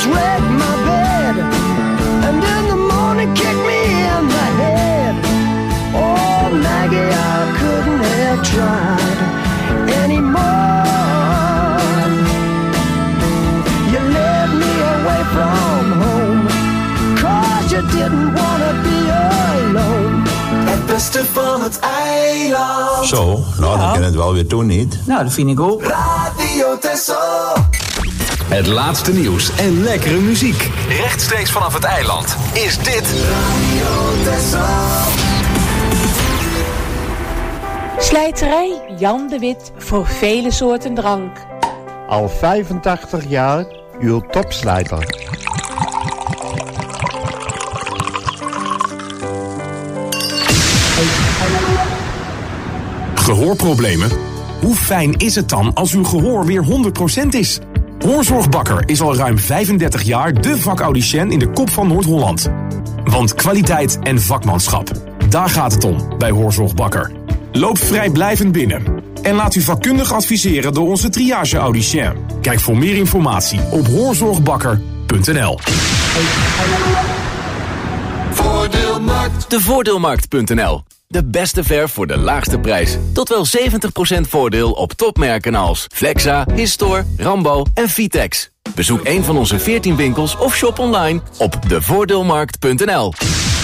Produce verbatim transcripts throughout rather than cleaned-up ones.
wreck my bed, and in the morning kick me in the head. Oh, Maggie, I couldn't have tried anymore. You led me away from home, cause you didn't wanna be alone. Het beste van het eiland. Zo, nou, dan kan het wel weer doen, niet? Nou, dat vind ik ook. Radio Texel. Het laatste nieuws en lekkere muziek. Rechtstreeks vanaf het eiland is dit Radio Texel. Slijterij Jan de Wit voor vele soorten drank. Al vijfentachtig jaar uw topslijter. Gehoorproblemen? Hoe fijn is het dan als uw gehoor weer honderd procent is? Hoorzorgbakker is al ruim vijfendertig jaar de vakaudiënt in de kop van Noord-Holland. Want kwaliteit en vakmanschap, daar gaat het om bij Hoorzorgbakker. Loop vrijblijvend binnen en laat u vakkundig adviseren door onze triage-audicien. Kijk voor meer informatie op hoorzorgbakker punt n l. Voordeelmarkt. De voordeelmarkt punt n l. De beste verf voor de laagste prijs. Tot wel zeventig procent voordeel op topmerken als Flexa, Histor, Rambo en Vitex. Bezoek een van onze veertien winkels of shop online op de voordeelmarkt punt n l.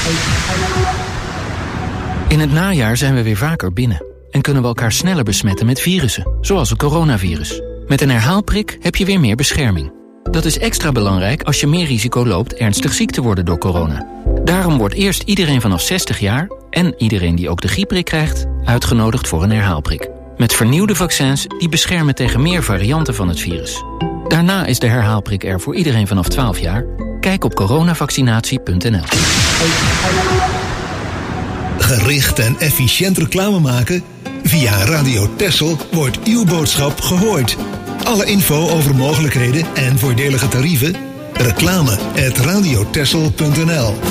In het najaar zijn we weer vaker binnen en kunnen we elkaar sneller besmetten met virussen, zoals het coronavirus. Met een herhaalprik heb je weer meer bescherming. Dat is extra belangrijk als je meer risico loopt ernstig ziek te worden door corona. Daarom wordt eerst iedereen vanaf zestig jaar en iedereen die ook de griepprik krijgt uitgenodigd voor een herhaalprik. Met vernieuwde vaccins die beschermen tegen meer varianten van het virus. Daarna is de herhaalprik er voor iedereen vanaf twaalf jaar. Kijk op coronavaccinatie punt n l. Gericht en efficiënt reclame maken? Via Radio Texel wordt uw boodschap gehoord. Alle info over mogelijkheden en voordelige tarieven? Reclame at radio texel punt n l.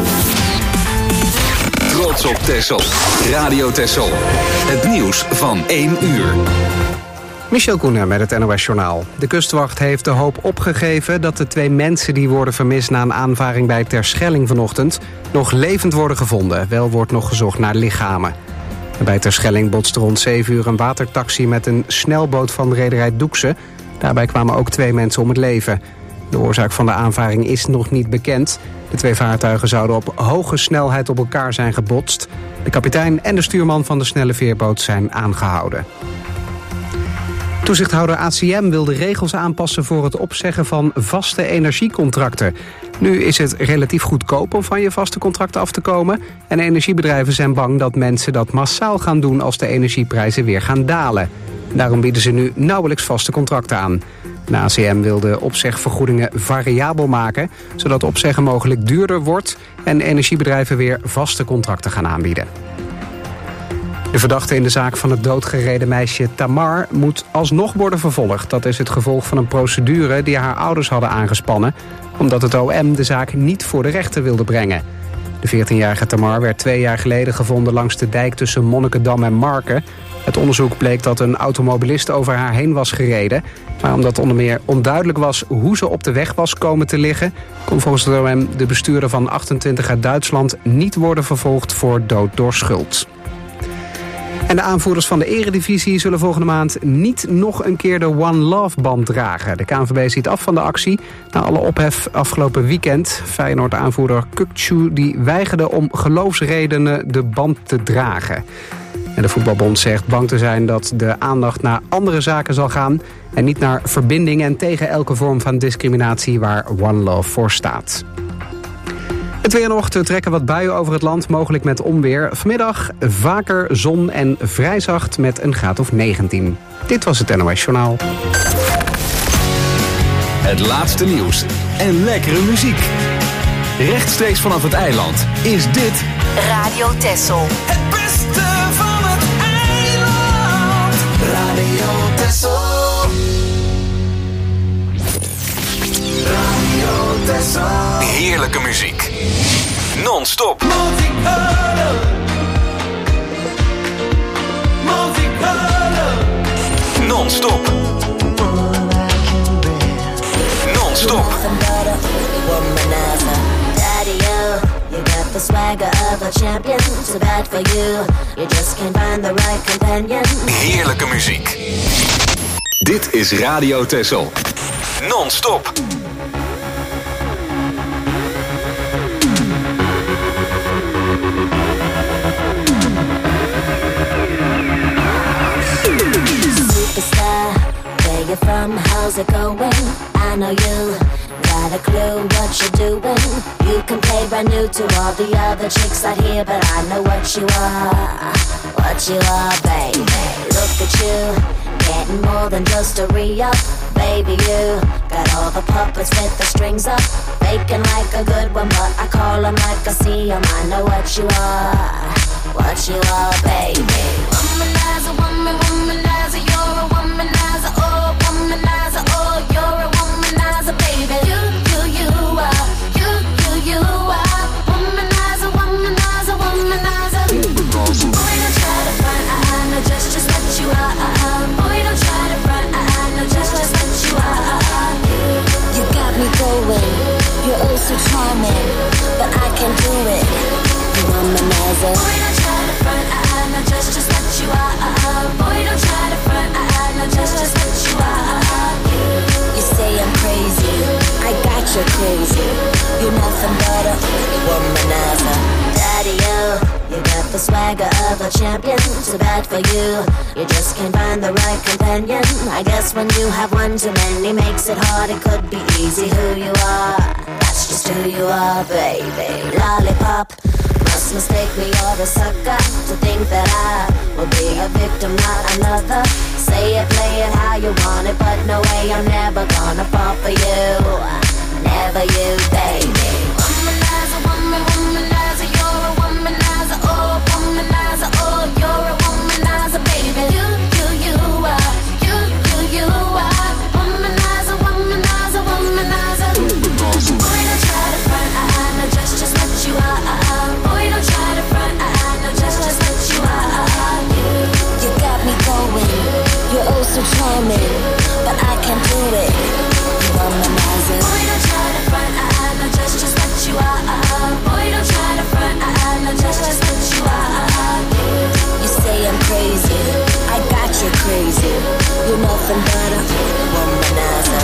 Trots op Texel. Radio Texel. Het nieuws van één uur. Michel Koenen met het N O S Journaal. De kustwacht heeft de hoop opgegeven dat de twee mensen die worden vermist na een aanvaring bij Terschelling vanochtend nog levend worden gevonden. Wel wordt nog gezocht naar lichamen. Bij Terschelling botste rond zeven uur een watertaxi met een snelboot van de rederij Doekse. Daarbij kwamen ook twee mensen om het leven. De oorzaak van de aanvaring is nog niet bekend. De twee vaartuigen zouden op hoge snelheid op elkaar zijn gebotst. De kapitein en de stuurman van de snelle veerboot zijn aangehouden. Toezichthouder A C M wil de regels aanpassen voor het opzeggen van vaste energiecontracten. Nu is het relatief goedkoop om van je vaste contracten af te komen. En energiebedrijven zijn bang dat mensen dat massaal gaan doen als de energieprijzen weer gaan dalen. Daarom bieden ze nu nauwelijks vaste contracten aan. De A C M wil de opzegvergoedingen variabel maken, zodat opzeggen mogelijk duurder wordt en energiebedrijven weer vaste contracten gaan aanbieden. De verdachte in de zaak van het doodgereden meisje Tamar moet alsnog worden vervolgd. Dat is het gevolg van een procedure die haar ouders hadden aangespannen, omdat het O M de zaak niet voor de rechter wilde brengen. De veertienjarige Tamar werd twee jaar geleden gevonden langs de dijk tussen Monnikendam en Marken. Het onderzoek bleek dat een automobilist over haar heen was gereden. Maar omdat onder meer onduidelijk was hoe ze op de weg was komen te liggen, kon volgens het O M de bestuurder van achtentwintig uit Duitsland niet worden vervolgd voor dood door schuld. En de aanvoerders van de eredivisie zullen volgende maand niet nog een keer de One Love band dragen. De K N V B ziet af van de actie na alle ophef afgelopen weekend. Feyenoord-aanvoerder Kukçu die weigerde om geloofsredenen de band te dragen. En de voetbalbond zegt bang te zijn dat de aandacht naar andere zaken zal gaan en niet naar verbinding en tegen elke vorm van discriminatie waar One Love voor staat. Het weer nog, er trekken wat buien over het land, mogelijk met onweer. Vanmiddag vaker zon en vrij zacht met een graad of negentien. Dit was het N O S Journaal. Het laatste nieuws en lekkere muziek. Rechtstreeks vanaf het eiland is dit Radio Texel. Het beste van het eiland. Radio Texel. Radio Texel. Heerlijke muziek. Non-stop. Non-stop. Non-stop. womanizer. Daddy, you, you got the swagger of a champion. Too bad for you, you just can't find the right companion. Heerlijke muziek. Dit is Radio Texel. Non-stop. Superstar, where you from, how's it going? I know you got a clue what you're doing. You can play brand new to all the other chicks out here, but I know what you are, what you are, baby. Look at you, getting more than just a re-up. Baby, you got all the puppets with the strings up, faking like a good one, but I call them like I see them. I know what you are, what you are, baby. Womanizer, woman, womanizer, you're a womanizer, oh, womanizer, oh, you're a womanizer, baby. You, you, you are, you, you, you are, womanizer, womanizer, womanizer. Boy, don't try to front, I know just, just what you are. Boy, don't try to front, I know just, just what you are. You got me going, you're oh so charming, but I can do it, you womanizer. Boy, don't try to front, I know just, just what you are. Boy, don't try to front, I know just, just what you are. You say I'm crazy, I got you crazy. You're nothing but a womanizer. Daddy, you, you got the swagger of a champion. Too bad for you, you just can't find the right companion. I guess when you have one too many makes it hard. It could be easy who you are, that's just who you are, baby. Lollipop, must mistake me or a sucker to think that I will be a victim, not another. Say it, play it how you want it, but no way, I'm never gonna fall for you. Never you, baby. Womanizer, woman, womanizer, you're a womanizer, oh, womanizer, oh, you're a womanizer, baby. You, you, you are, you, you, you are, womanizer, womanizer, womanizer. Boy, don't try to front, I know just, just what you are. Boy, don't try to front, I know just, just what you are. You got me going, you're oh so charming, but I can't do it, you womanizer. Boy, don't try to front, I know just, just what you are. Boy, don't try to front, I know just, just what you are. You say I'm crazy, I got you crazy. You're nothing but a womanizer.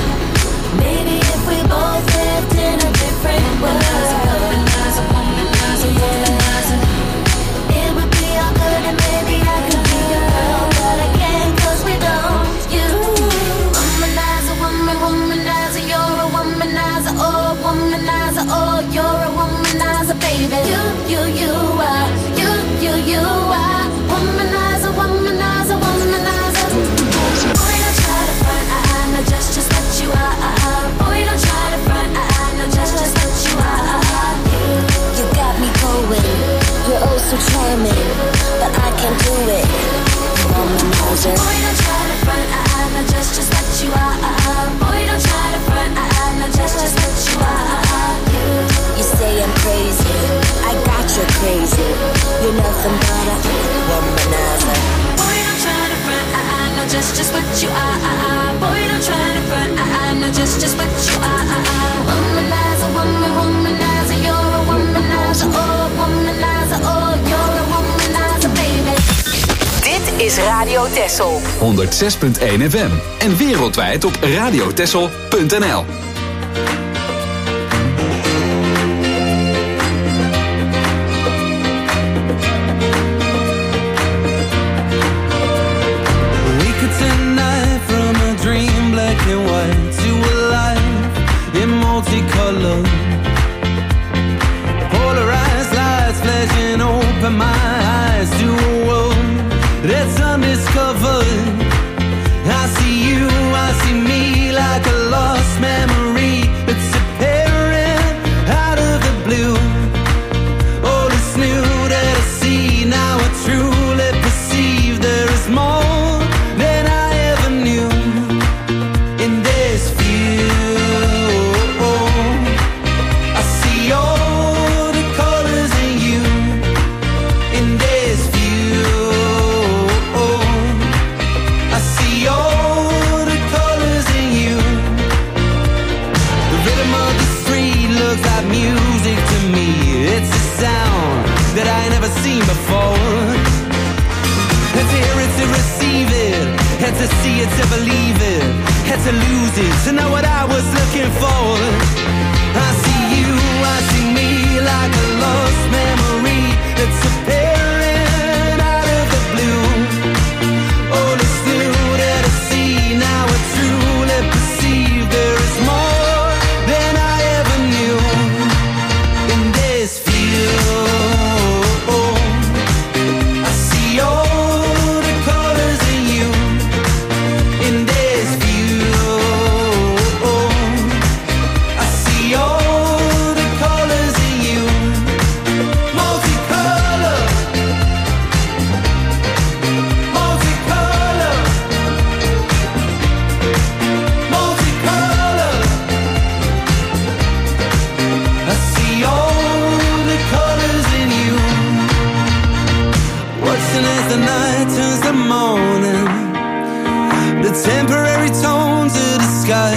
Maybe if we both lived in a different world, womanizer, womanizer, womanizer, it would be all good and maybe I could be your girl, but I can't 'cause we don't. You, womanizer, woman, womanizer, you're a womanizer, oh, womanizer, oh, you're a womanizer, baby. You, you, you are, you, you, you are, womanizer, womanizer, womanizer. Boy, don't try to front, I know just, just what you are. Boy, don't try to front, I know just, just what you are. You got me going, you're oh so charming, but I can't do it, you womanizer. Boy, don't try to front, I know just, just what you are. Boy, don't try to front, I know just, just what you are. You say I'm crazy, I got you crazy. You're nothing but a womanizer. Boy, don't try to front, I know just, just what you are. Boy, don't try to front, I know just, just what you are. Womanizer, woman, womanizer, you're a womanizer, oh, womanizer, oh, you're a womanizer, baby. Dit is Radio Texel. honderd zes punt één F M en wereldwijd op radiotexel punt n l. And white to a life in multicolor, polarized lights flashing open my eyes to a world that's undiscovered. I see you, I see me like a lost memory. tried to lose it, to know what I was looking for. I see you, I see me, like a lost memory that's appearing out of the blue. All is new that I see, now I truly perceive there is more than I ever knew in this view. I see all the colors in you in this view. I see all the colors in you, multicolor, multicolor, multicolor. I see all the colors in you. Watching as the night turns to morning, the temporary tones of the sky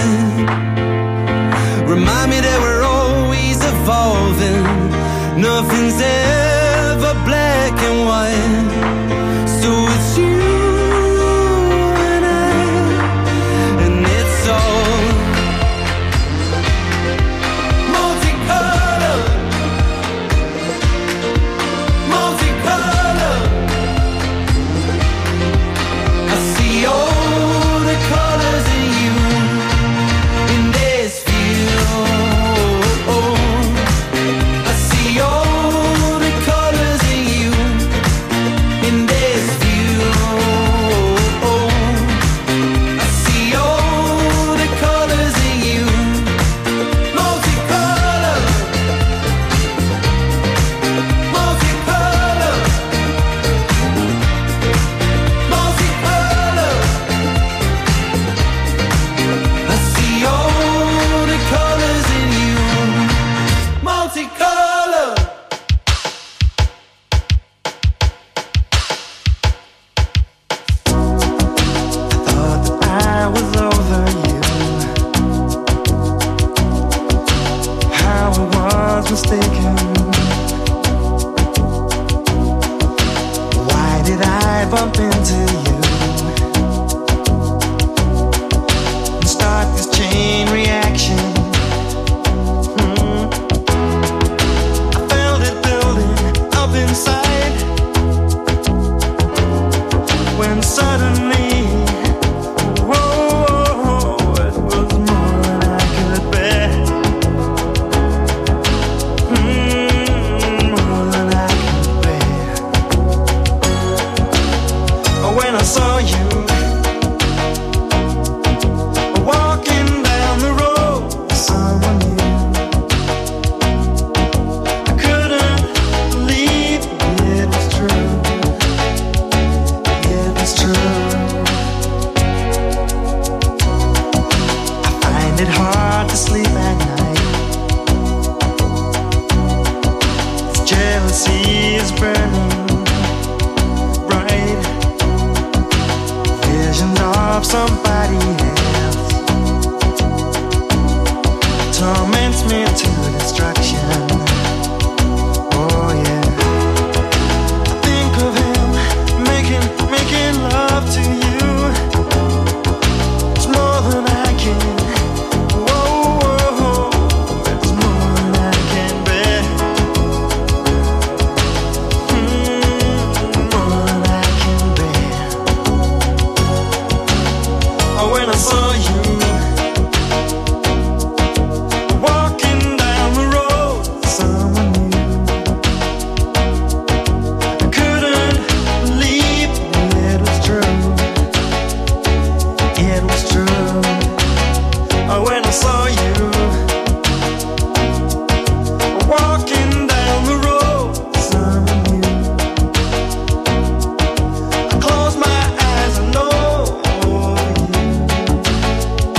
remind me that we're always evolving. Nothing's ever black and white. So it's you and I, and it's all multicolor, multicolor. I see all the colors in you in this view. I see all the colors in you in this view. I see all the colors in you, multicolor, multicolor, multicolor. I see all the colors in you, multicolor. Thought that I was over you. How I was mistaken. Why did I bump into you and start this chain reaction? Hmm. I felt it building up inside when suddenly, whoa, it was more than I could bear. Mm, more than I could bear. When I saw you walking down the road with someone new, I couldn't believe it was true. It was true. I find it hard to sleep at night. This jealousy is burning bright. Visions of somebody else torments me to destruction. Oh yeah. I think of him making making love to you. It's more than I can. Whoa, whoa, it's more than I can bear. Mm, more than I can bear. Oh, when I saw you walking down the road with someone new, I couldn't believe it was true. It was true. Oh, when I saw you walking down the road with someone new, I close my eyes and know you.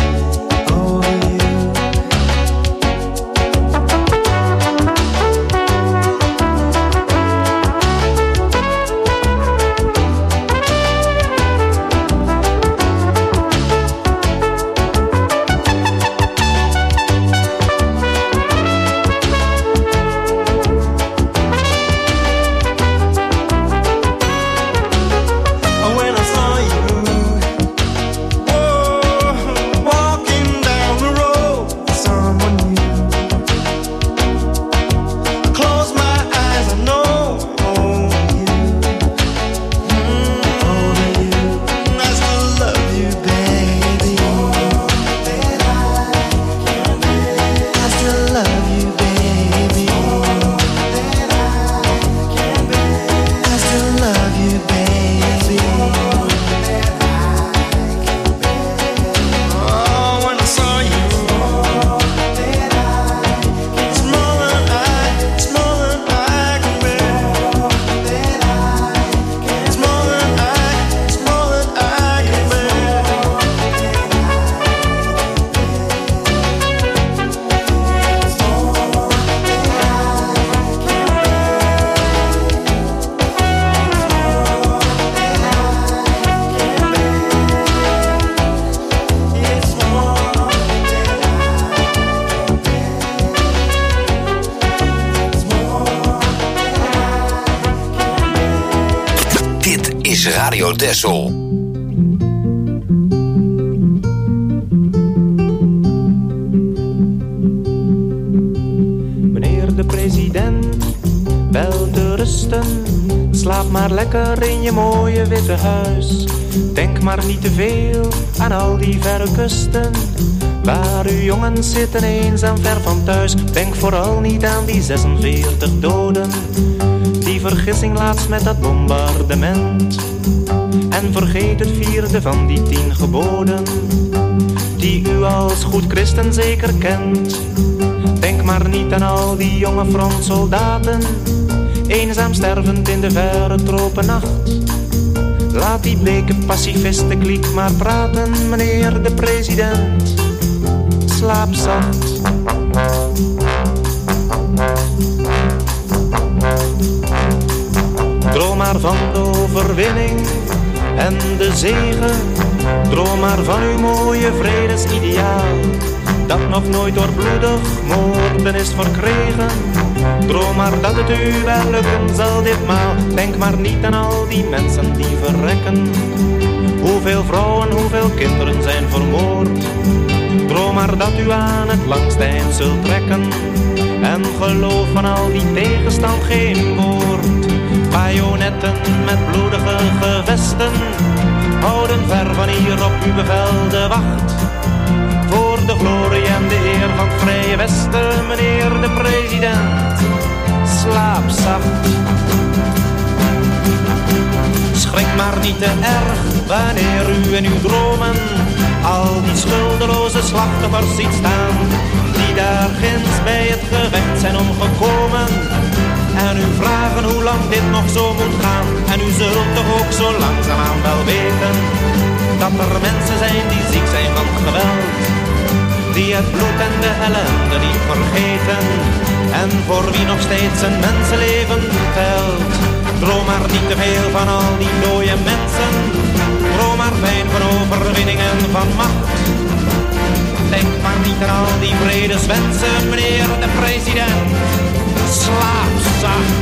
Radio Texel. Meneer de president, wel te rusten. Slaap maar lekker in je mooie witte huis. Denk maar niet te veel aan al die verre kusten, waar uw jongens zitten eenzaam ver van thuis. Denk vooral niet aan die zesenveertig doden, die vergissing laatst met dat bombardement. En vergeet het vierde van die tien geboden, die u als goed christen zeker kent. Denk maar niet aan al die jonge frontsoldaten, eenzaam stervend in de verre tropennacht. Laat die bleke pacifistenkliek maar praten, meneer de president. Slaap zacht. Droom maar van de overwinning en de zegen. Droom maar van uw mooie vredesideaal, dat nog nooit door bloedig moorden is verkregen. Droom maar dat het u wel lukken zal ditmaal. Denk maar niet aan al die mensen die verrekken. Hoeveel vrouwen, hoeveel kinderen zijn vermoord. Droom maar dat u aan het langste eind zult trekken. En geloof van al die tegenstand geen woord. Bajonetten met bloedige gevesten houden ver van hier op uw bevel de wacht. Voor de glorie en de eer van het Vrije Westen, meneer de president. Slaap zacht. Schrik maar niet te erg wanneer u in uw dromen al die schuldeloze slachtoffers ziet staan, die daar ginds bij het gevecht zijn omgekomen. En u vragen hoe lang dit nog zo moet gaan. En u zult toch ook zo langzaamaan wel weten dat er mensen zijn die ziek zijn van geweld, die het bloed en de ellende niet vergeten, en voor wie nog steeds een mensenleven telt. Droom maar niet te veel van al die dode mensen. Droom maar fijn van overwinning en van macht. Denk maar niet aan al die vredeswensen, meneer de president. Slaap zacht.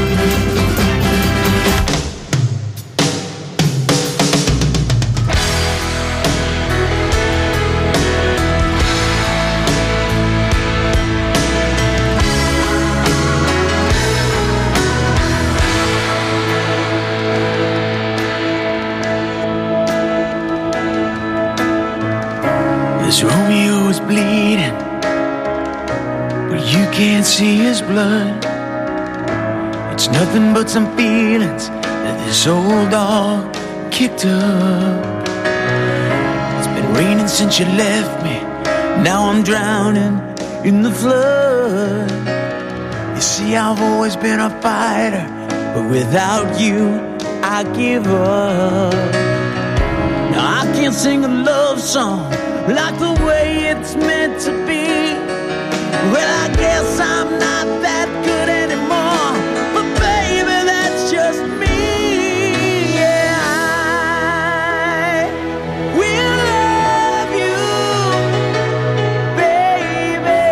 This Romeo is bleeding, but you can't see his blood. It's nothing but some feelings that this old dog kicked up. It's been raining since you left me, now I'm drowning in the flood. You see, I've always been a fighter, but without you, I give up. Now I can't sing a love song like the way it's meant to be. Well, I guess I'm not that good anymore, but baby, that's just me. Yeah, I will love you, baby,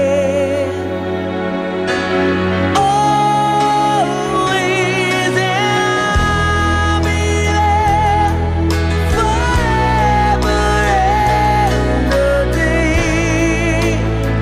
always, and I'll be there forever and a day.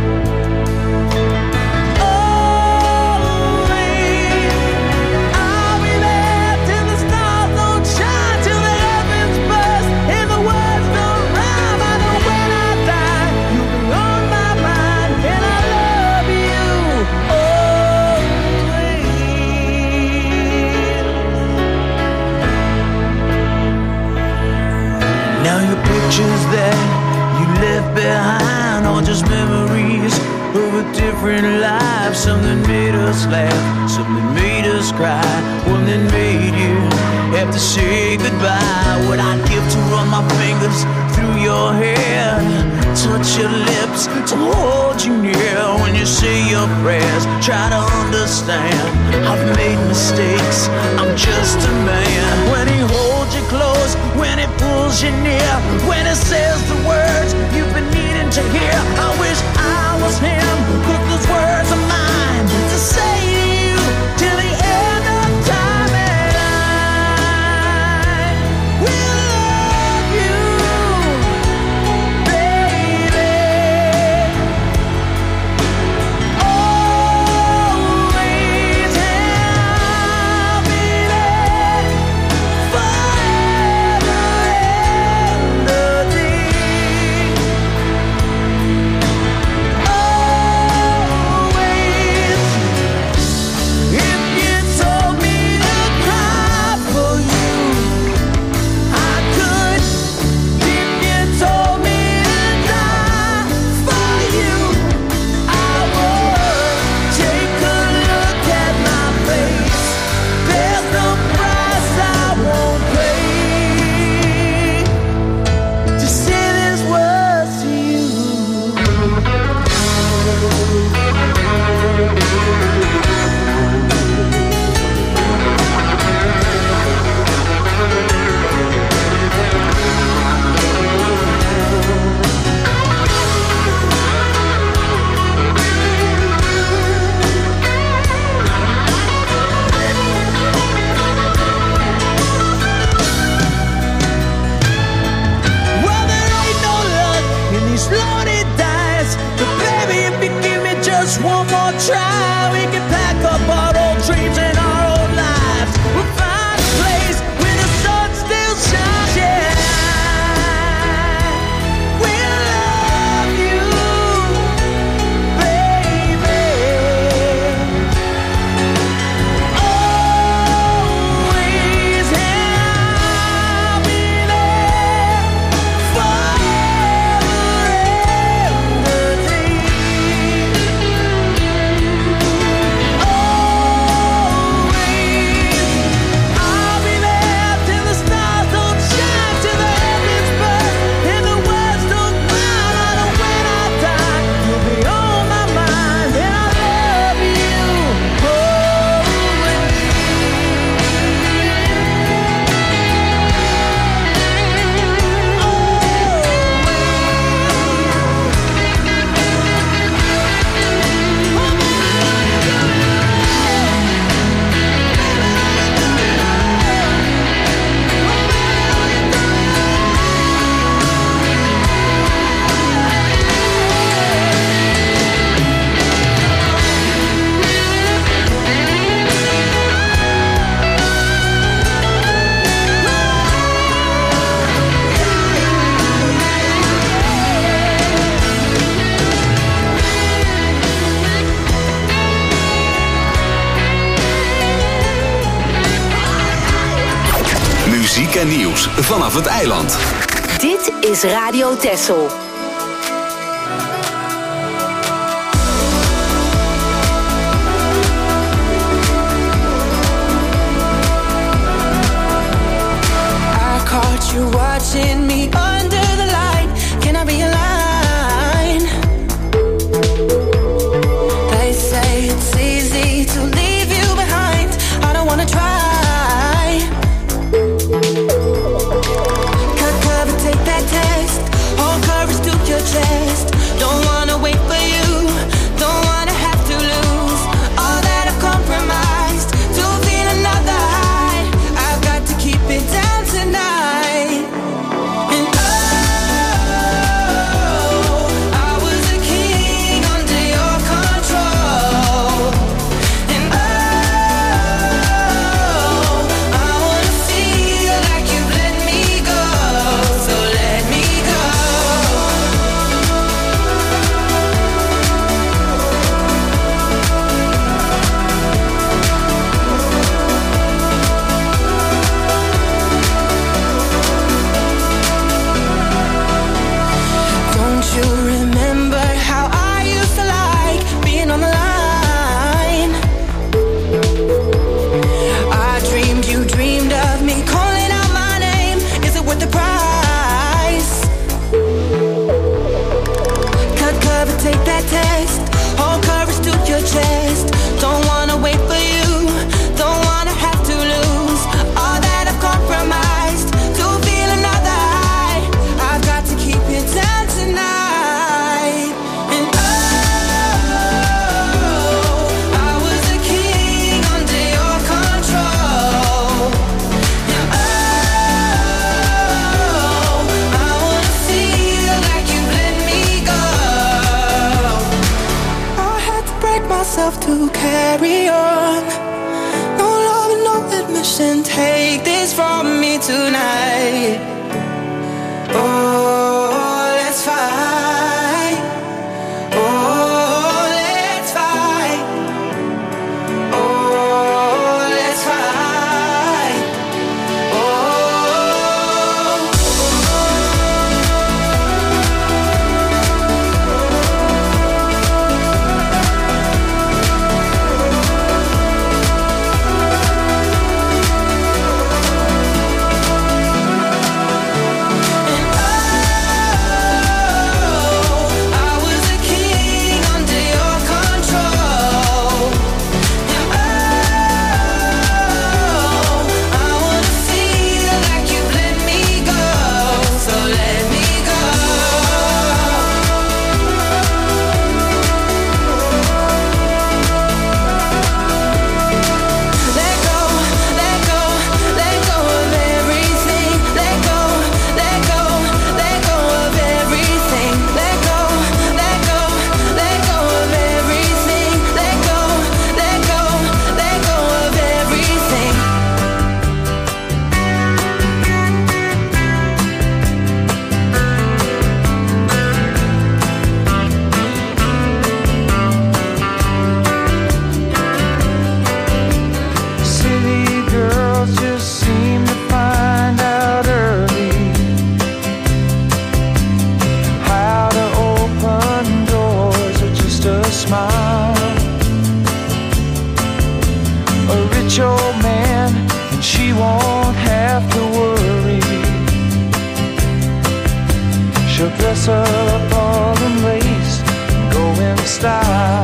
Pictures that you left behind are just memories of a different life. Some that made us laugh, some that made us cry, one that made you have to say goodbye. What I'd give to run my fingers through your hair, touch your lips, to hold you near when you say your prayers. Try to understand, I've made mistakes, I'm just a man. When he holds you close, when he pulls you near, when he says the words you've been needing to hear. I wish I was him, put those words of mine to say to you till the end of time. And I slowly dies. But baby, if you give me just one more try, we can pack up our old dreams and our old lives. We'll find a place where the sun still shines. Yeah. Muziek en nieuws vanaf het eiland. Dit is Radio Texel. I caught you watching me under the light. Can I be a line? They say it's easy to leave you behind. I don't wanna try. Chest. Don't wanna wait for you, don't wanna have to lose all that I've compromised to feel another high. I've got to keep it down tonight. And oh, I was a king under your control. And oh, I wanna feel like you've let me go, so let me go. You remember how I used to like being on the line? I dreamed you dreamed of me calling out my name. Is it worth the price? Cut cover, take that test. Hold courage to your chest. Don't wanna wait for you, don't wanna have to lose all that I've compromised to feel another high. I've got to keep it down tonight. To carry on, no love and no admission. Take this from me tonight. Oh, let's fight. Oh, let's fight. Oh, let's fight. Oh. up all in lace and go in style.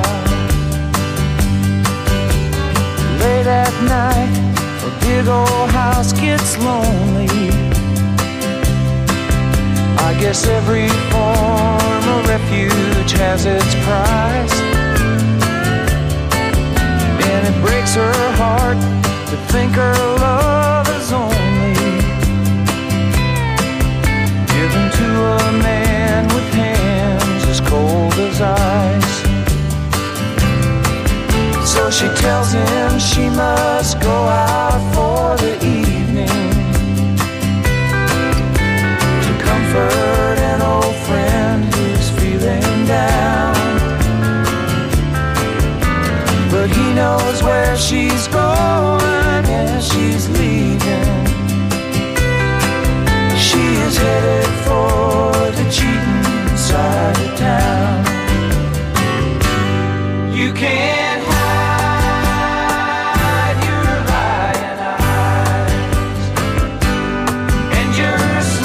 Late at night, a big old house gets lonely. I guess every form of refuge has its price, and it breaks her heart to think her love is only given to a man with hands as cold as ice. So she tells him she must go out for the evening to comfort an old friend who's feeling down. But he knows where she's going, yeah, she's leaving. She is headed for the cheating side of town. You can't hide your lying eyes, and your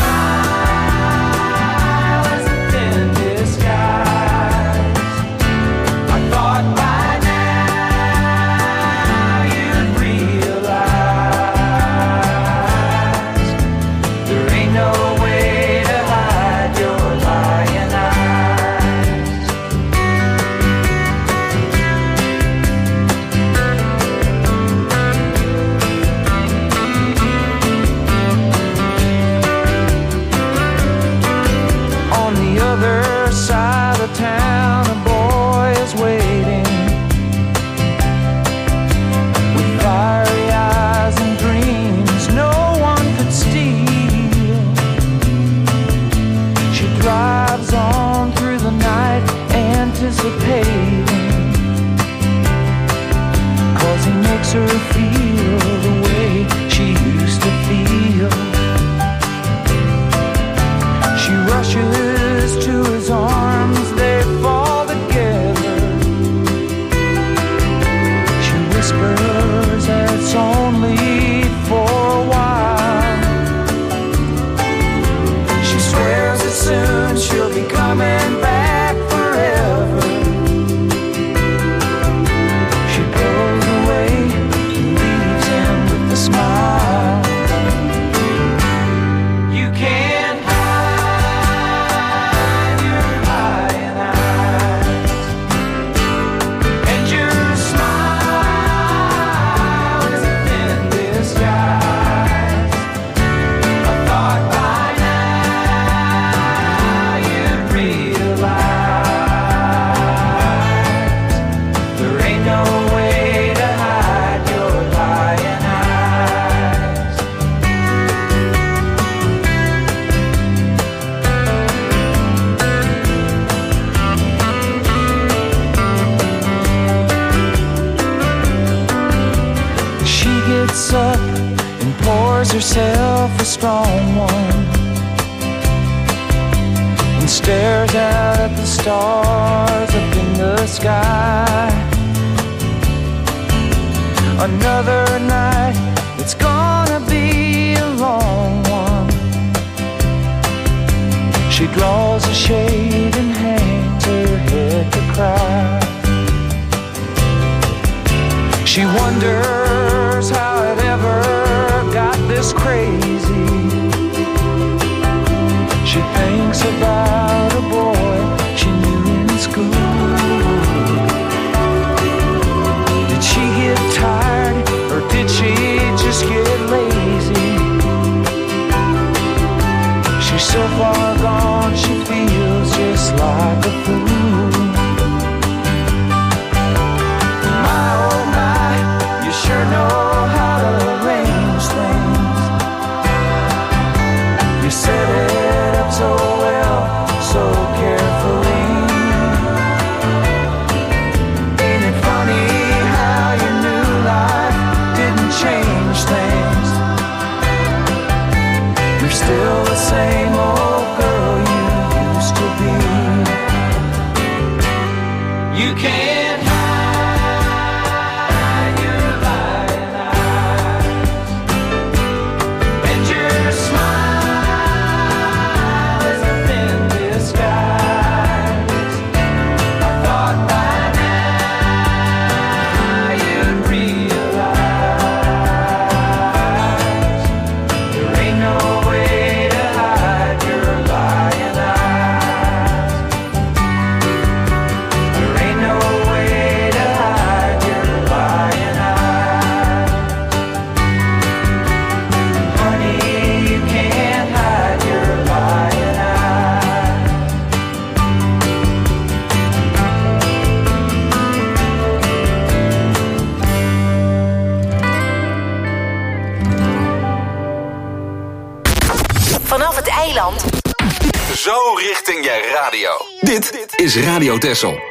smile is a thin disguise. I thought by now you'd realize there ain't no way to hide your lying eyes. On the other side of town, a boy is waiting with fiery eyes and dreams no one could steal. She drives on through the night, anticipating, 'cause he makes her feel the way she used to feel. She rushes to his arms, they fall together. She whispers that it's only for a while. She swears that soon she'll be coming back forever. She goes away and leaves him with a smile. You can't hide your lying eyes, and your smile is a thin disguise. I thought by now you'd realize there ain't no way to hide your lying eyes. She gets up and pours herself a strong one and stares out at the stars up in the sky. Another night, it's gonna be a long one. She draws a shade and hangs her head to cry. She wonders how it ever got this crazy. She thinks about a boy she knew in school. Did she get tired or did she just get lazy? She's so far gone she feels Eiland. Zo richting je radio. Dit is Radio Texel.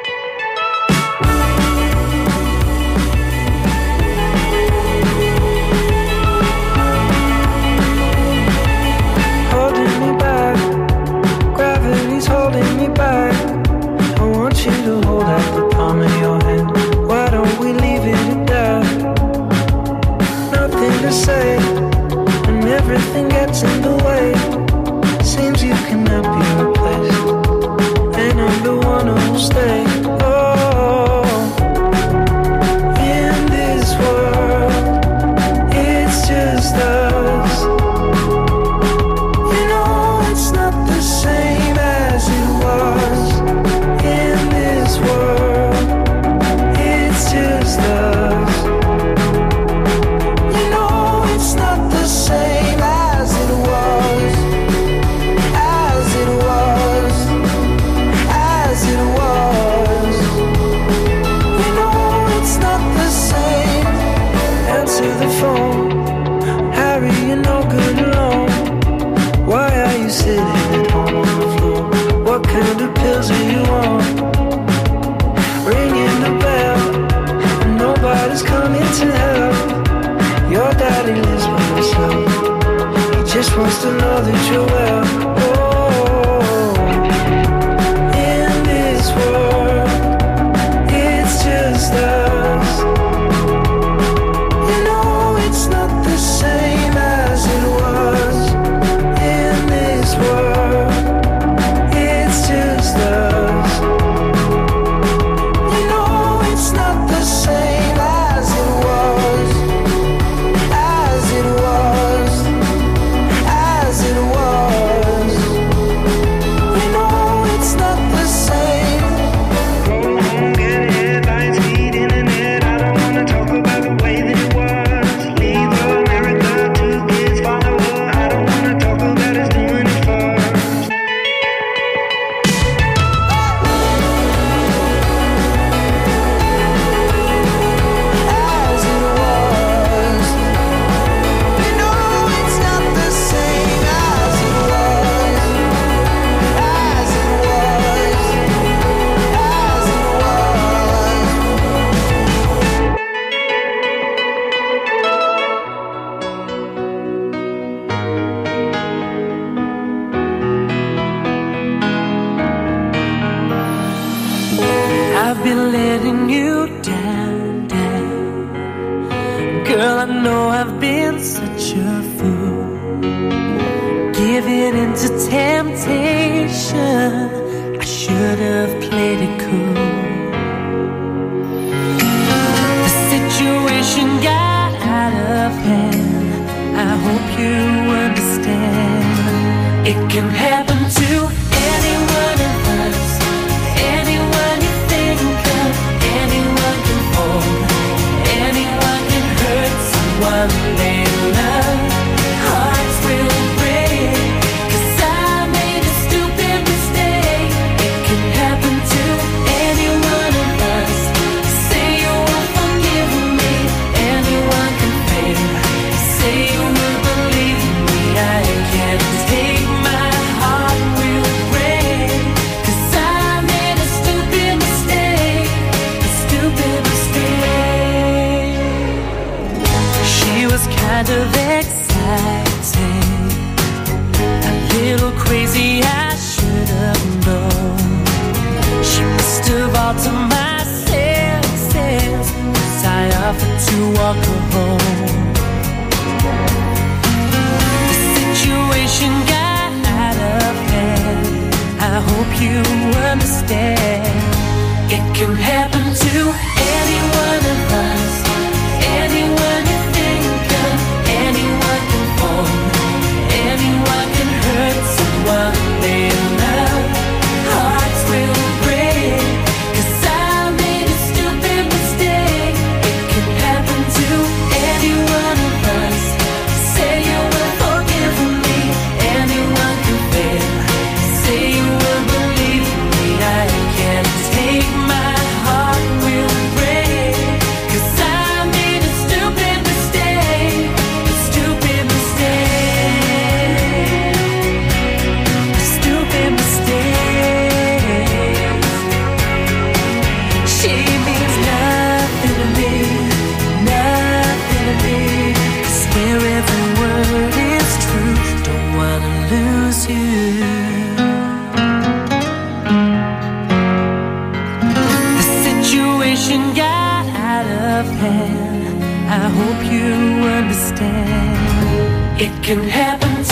Holding me back, gravity's holding me back. I want you to hold out the palm of your hand. Why don't we leave it at that? Nothing to say, and everything gets in the way. Seems you cannot be replaced, and I'm the one who'll stay. Oh, in this world, it's just us. You know it's not the same as it was. In this world, it's just us. You know it's not the same as it was. As it was. As it was. You know it's not the same. Answer the phone. Harry, you're no good alone. Why are you sitting at home on the floor? What kind of pills are you on? Ringing the bell, and nobody's coming to help. Your daddy lives by himself. He just wants to know that you're well. Oh, in this world, it's just us. You know it's not the same as it was. In this world, it's just us. You know it's not the same as it was. As it was. As it was. You know it's not the same. Go home, get headlines, feed internet. I don't wanna talk about the way that it was. Leave America, two kids follow her. I don't wanna talk about us doing it first. As it was. You know it's not the same as it was. As it was. As it I've been letting you down, down. Girl, I know I've been such a fool. Giving into temptation, I should have played it cool. The situation got out of hand. I hope you understand. It can happen to any one of us. Anyone you think of, anyone can fall. Anyone can hurt someone they love. Hearts will break, 'cause I made a stupid mistake. It can happen to any one of us. Say you won't forgive me. Anyone can fail. Say you will believe me. I can't take my heart will break, 'cause I made a stupid mistake. A stupid mistake. She was kind of exciting, a little crazy, I should have known. She must have altered my senses, 'cause I offered to walk her home. The situation got out of hand. I hope you understand. It can happen to any one of us. Anyone you think of, anyone can fall. Anyone can hurt someone they love. Hearts will break, 'cause I made a stupid mistake. It can happen to any one of us. Say you will forgive me. Anyone can fail. Say you will believe me. I can't take my heart will break, hope you understand. It can happen to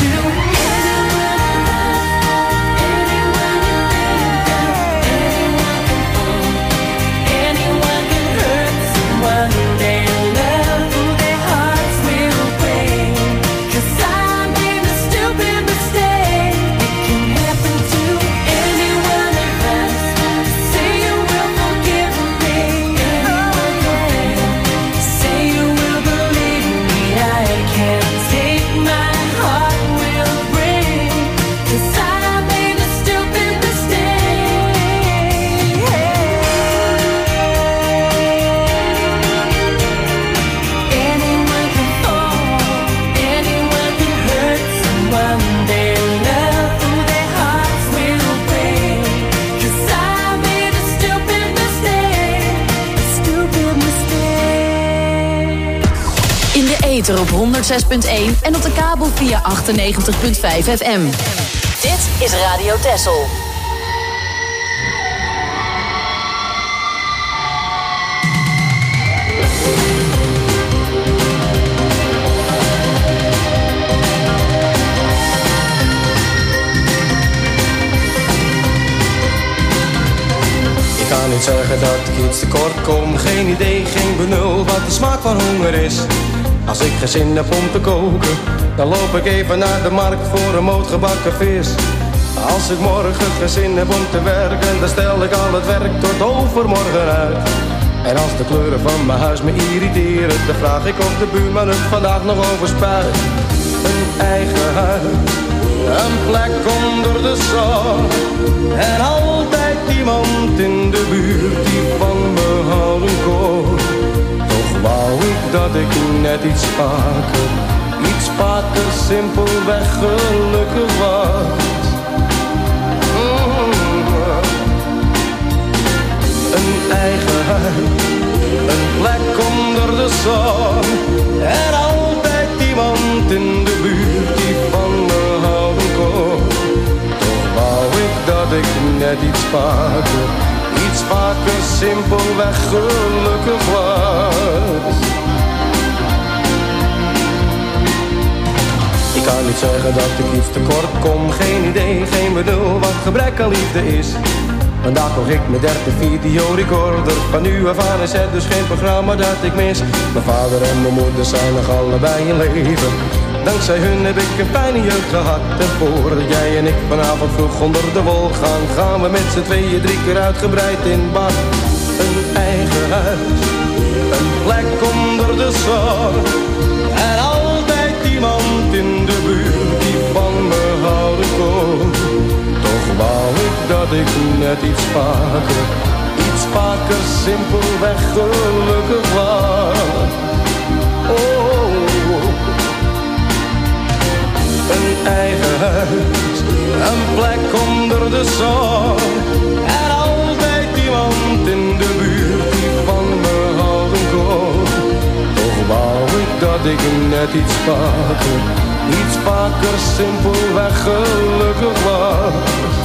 op honderd zes punt één en op de kabel via achtennegentig punt vijf F M. Dit is Radio Texel. Ik kan niet zeggen dat ik iets tekort kom. Geen idee, geen benul wat de smaak van honger is. Als ik geen zin heb om te koken, dan loop ik even naar de markt voor een moot gebakken vis. Als ik morgen geen zin heb om te werken, dan stel ik al het werk tot overmorgen uit. En als de kleuren van mijn huis me irriteren, dan vraag ik of de buurman het vandaag nog overspuit. Een eigen huis, een plek onder de zon. En altijd iemand in de buurt die van me houden kon. Wou ik dat ik net iets vaker, iets vaker simpelweg gelukkig was. Mm. Een eigen huis, een plek onder de zon. En altijd iemand in de buurt die van me houden kon. Toch wou ik dat ik net iets vaker, iets vaker simpelweg gelukkig was. Ik kan niet zeggen dat ik iets tekort kom. Geen idee, geen bedoel wat gebrek aan liefde is. Vandaag kocht ik mijn derde videorecorder. Van nu af aan is het dus geen programma dat ik mis. Mijn vader en mijn moeder zijn nog allebei in leven. Dankzij hun heb ik een fijne jeugd gehad. En voordat jij en ik vanavond vroeg onder de wol gaan, gaan we met z'n tweeën drie keer uitgebreid in bad. Een eigen huis, een plek onder de zon. En altijd iemand in de buurt die van me houden kon. Toch wou ik dat ik net iets vaker, iets vaker simpelweg gelukkig was. Oh. Een eigen huis, een plek onder de zon. En altijd iemand in de buurt die van me houden kon. Toch wou ik dat ik net iets vaker, iets vaker simpelweg gelukkig was.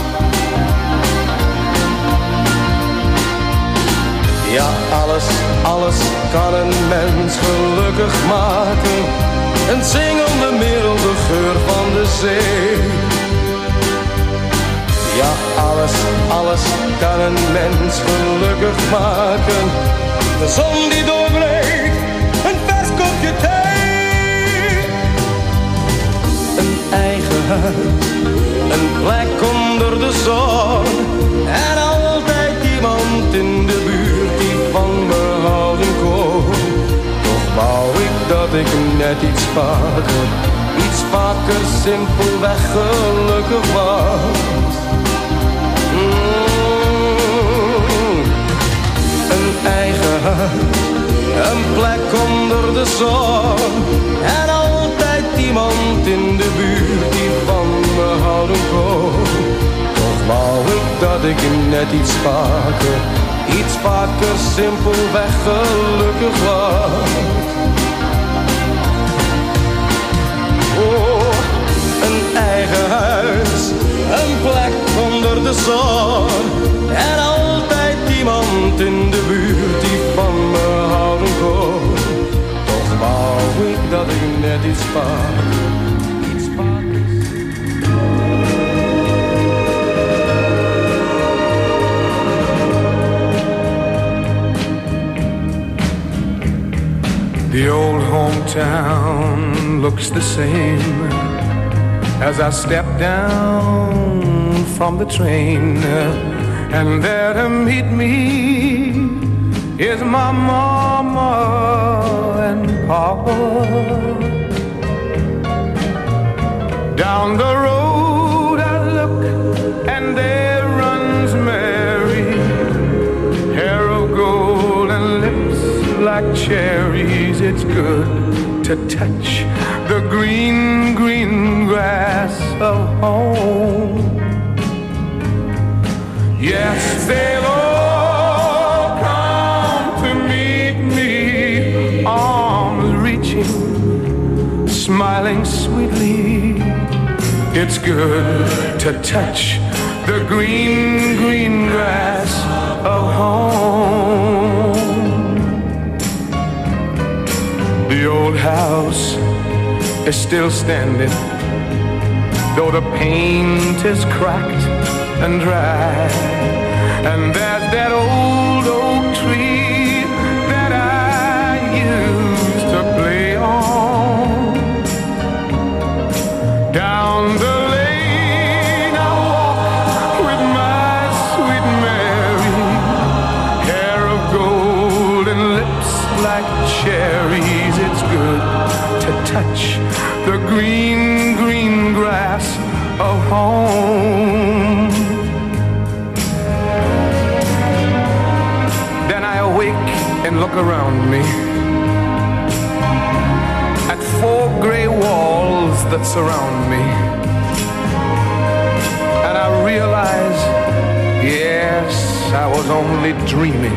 Ja, alles, alles kan een mens gelukkig maken. Een zingende merel, de geur van de zee. Ja, alles, alles kan een mens gelukkig maken. De zon die doorbreekt, een vers kopje thee. Een eigen huis, een plek onder de zon. En altijd iemand in de buurt die van me houden kon. Wou ik dat ik net iets vaker, iets vaker simpelweg gelukkig was. Mm. Een eigen huis, een plek onder de zon. En altijd iemand in de buurt die van me houden kon. Toch wou ik dat ik net iets vaker, iets vaker simpelweg gelukkig was. Oh, een eigen huis, een plek onder de zon. En altijd iemand in de buurt die van me houden kon. Toch wou each spark, each spark is. The old hometown looks the same as I step down from the train, and there to meet me is my mama and papa. Down the road I look, and there runs Mary, hair of gold and lips like cherries. It's good to touch the green, green grass of home. Yes, they'll all come to meet me, arms reaching, smiling sweetly. It's good to touch the green, green grass of home. The old house is still standing, though the paint is cracked and dry. And there's that old oak tree that I used to play on. Down the lane I walk with my sweet Mary, hair of gold and lips like cherries. It's good to touch the green, green grass of home. Then I awake and look around me at four gray walls that surround me, and I realize, yes, I was only dreaming.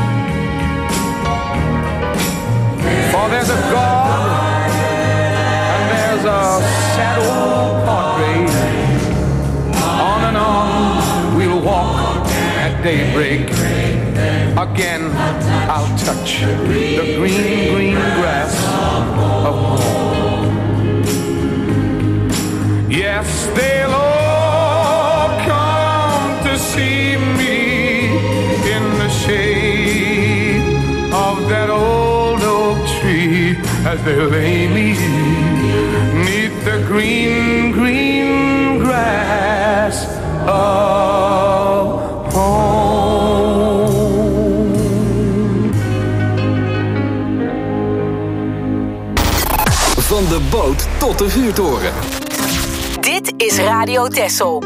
For there's a God and there's a sad old portrait. On and on we'll walk at daybreak. Again I'll touch the green, green grass of home. Yes, they'll all come to see me in the shade of that old oak tree, as they lay me neath the green, green grass of home. Van de boot tot de vuurtoren. Dit is Radio Texel.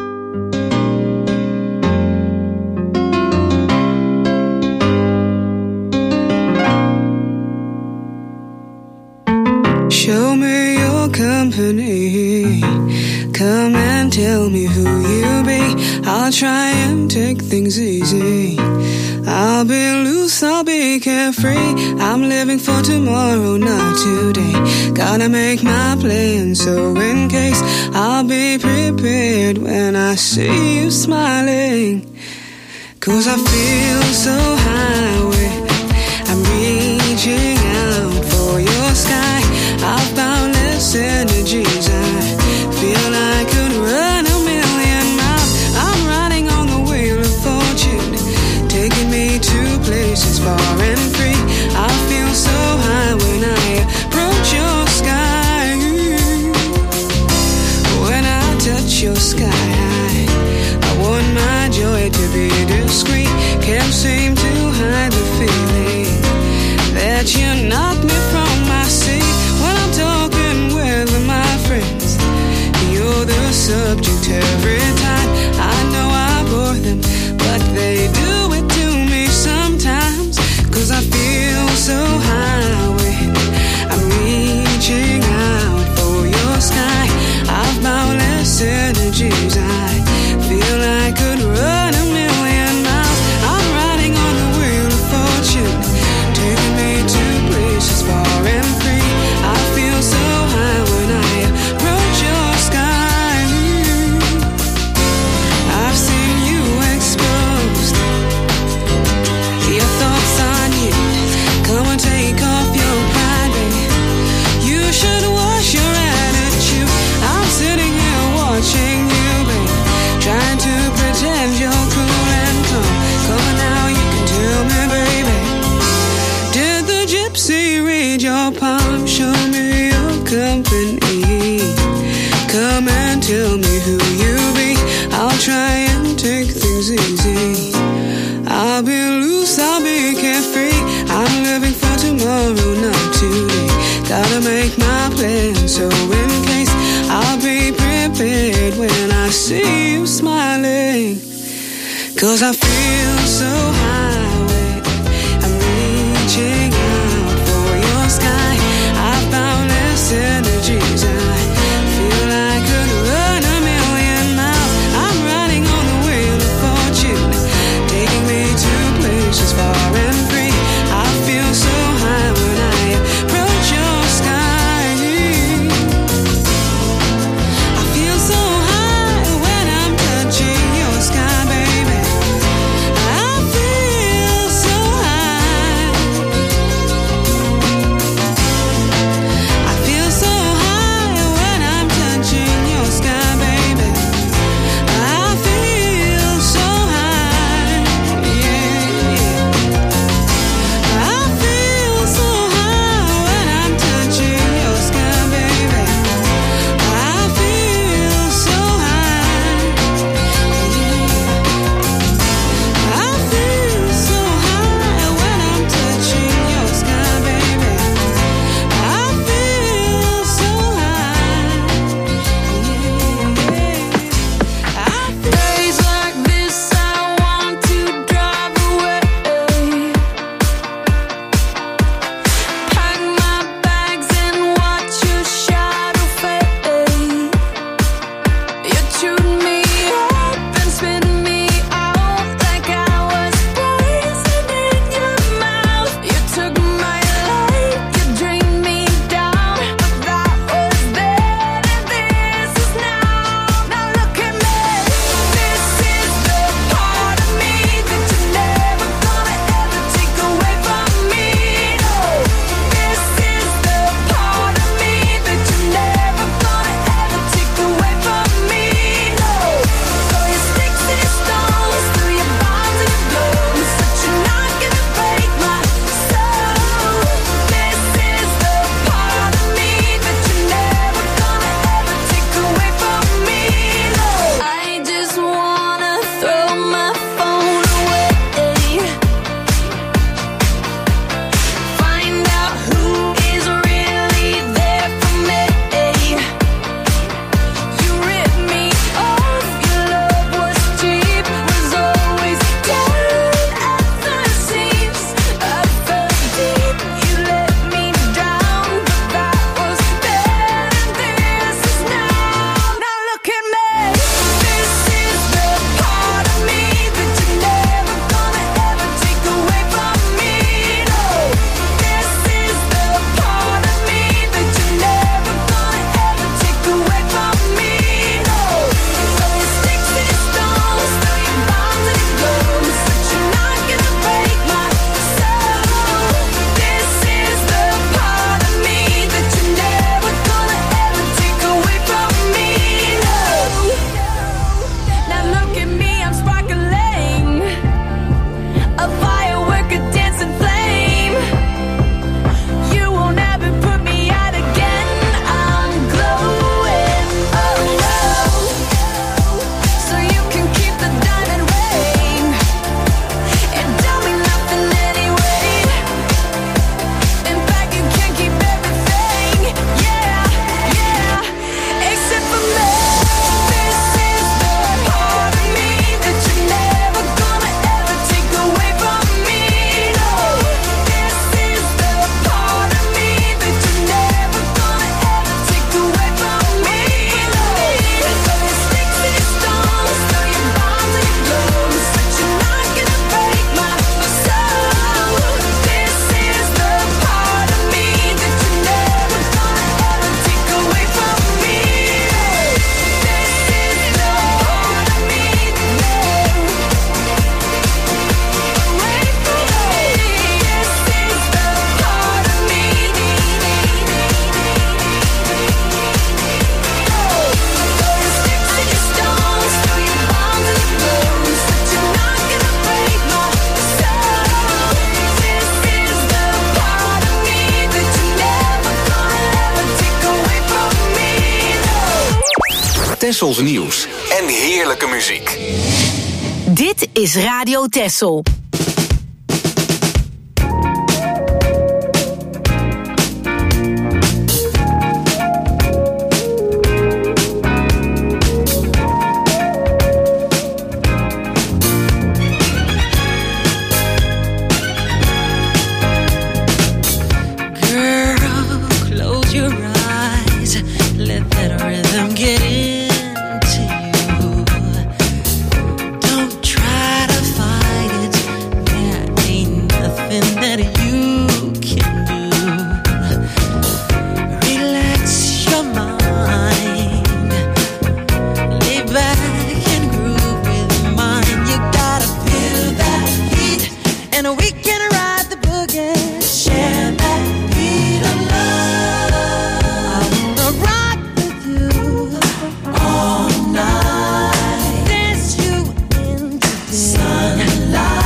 Show me your company. Come and tell me who you be. I'll try and take things easy. I'll be loose, I'll be carefree. I'm living for tomorrow, not today. Gotta make my plan, so in case I'll be prepared when I see you smiling. Cause I feel so high with, I'm reaching out for your sky. I've boundless energies. I feel I could run a million miles. I'm riding on the wheel of fortune, taking me to places far and free. I feel so high when I approach your sky. When I touch your sky, I want my joy to be discreet. Can't seem to hide the feeling that you knock me from my seat. When I'm talking with my friends, you're the subject every time. I know I bore them, but they do it to me sometimes. gotta make my plan. So in case, I'll be prepared when I see you smiling. Cause I feel so high, I'm reaching out for your sky. I found this energies, I feel I could run a million miles. I'm riding on the wheel of fortune, taking me to places far and free. I feel so high when I approach your sky. I feel so high when I'm touching your sky, baby. I feel so high. I feel so high when I'm touching your sky, baby. I feel so high, yeah. I feel so high when I'm touching your sky, baby. I feel so high, yeah. I feel so high when I'm touching your sky, baby. I feel so high, yeah. Days like this, I want to drive away. Pack my bags and watch your shadow fade. You chewed me up and spit me out like I was poison in your mouth. You took my life, you drained me down, but that was then and this is now. Now look at me. This is the part of me that you're never gonna ever take away from me. No, this is the part of me that you're never gonna ever take away from me. No, throw your sticks and your stones, through your bombs and your blows, but you're not gonna break my soul. This is the part of me that you're never gonna ever take away from me. No, I just wanna throw my phone away. Find out who is really there for me. You ripped me off, your love was cheap, was always down at the seams. I fell deep, you let me drown, but that was then and this is now. Now look at me. This is the part of me that you're never gonna ever take away from me. No, this is the part of me that you're never gonna ever take away from me. No, throw your sticks and your stones, throw your bombs and your blows, but you're not gonna break my soul. This is the part of me that you're never gonna ever take away from me. No. Now look at me, I'm sparkling, a firework, a dancing flame. You won't ever put me out again. I'm glowing, oh no. So you can keep the diamond ring and tell me nothing anyway. In fact, you can keep everything, yeah, yeah, except for me. This is the part of me that you're never gonna ever take away from me. No, this is the part of me that you're never gonna ever take away from me. No, throw your sticks and your stones, throw your bombs and your blows, but you're not gonna break my soul. This is the part of me that you're never gonna ever take away from me. This is the part of me that away from me. This is the part of me. Throw your sticks and your stones, throw your bombs and your blows, but you're not gonna break my soul. This is the part of me that you're never gonna ever take away from me. No. Tessels nieuws en heerlijke muziek. Dit is Radio Tessel. and we can ride the boogie. Share that beat of love. I wanna rock with you all night. Dance you into the sunlight.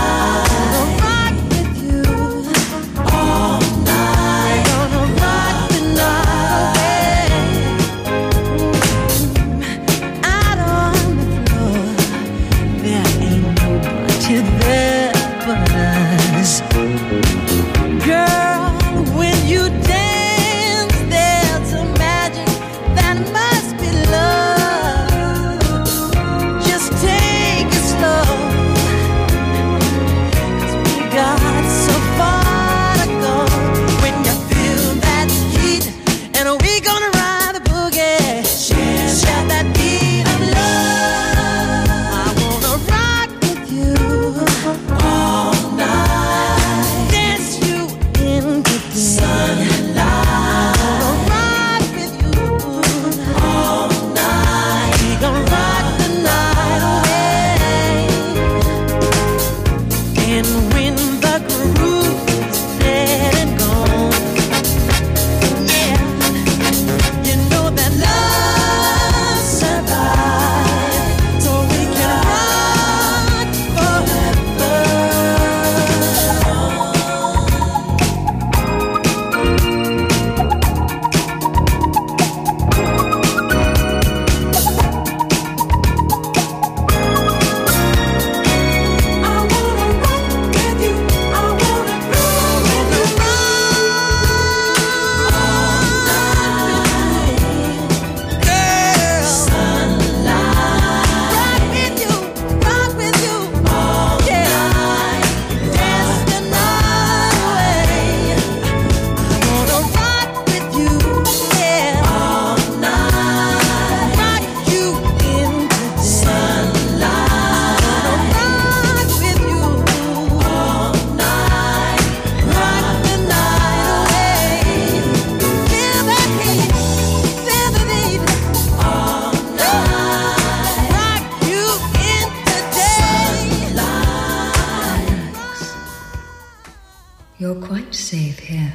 You're quite safe here.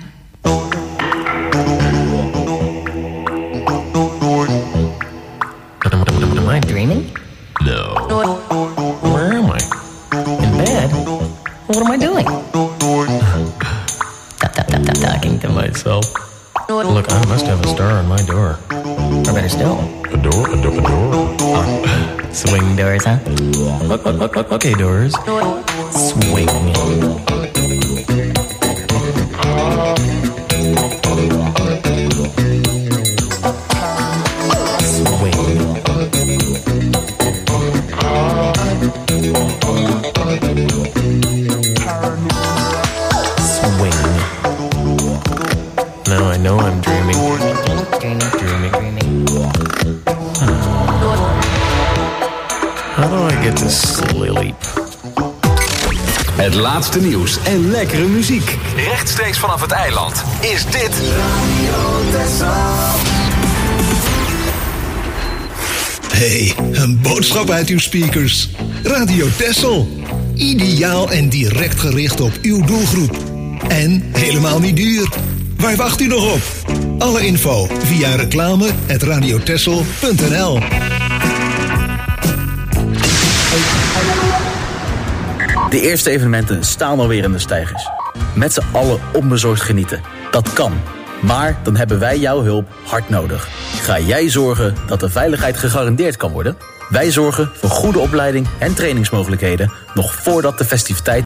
Am I dreaming? No. Where am I? In bed? What am I doing? Tap, tap, tap, tap, talking to myself. Look, I must have a star on my door. Or better still, a door, a door, a door. Oh, swing doors, huh? Look, look, look, look, okay, doors. Swing. Now I know I'm dreaming. Dreaming, dreaming, dreaming. How do I get to sleep? Het laatste nieuws en lekkere muziek. Rechtstreeks vanaf het eiland. Is dit Radio Texel? Hey, een boodschap uit uw speakers. Radio Texel. Ideaal en direct gericht op uw doelgroep. En helemaal niet duur. Waar wacht u nog op? Alle info via reclame at radiotessel punt n l. De eerste evenementen staan alweer in de steigers. Met z'n allen onbezorgd genieten. Dat kan. Maar dan hebben wij jouw hulp hard nodig. Ga jij zorgen dat de veiligheid gegarandeerd kan worden? Wij zorgen voor goede opleiding en trainingsmogelijkheden nog voordat de festiviteit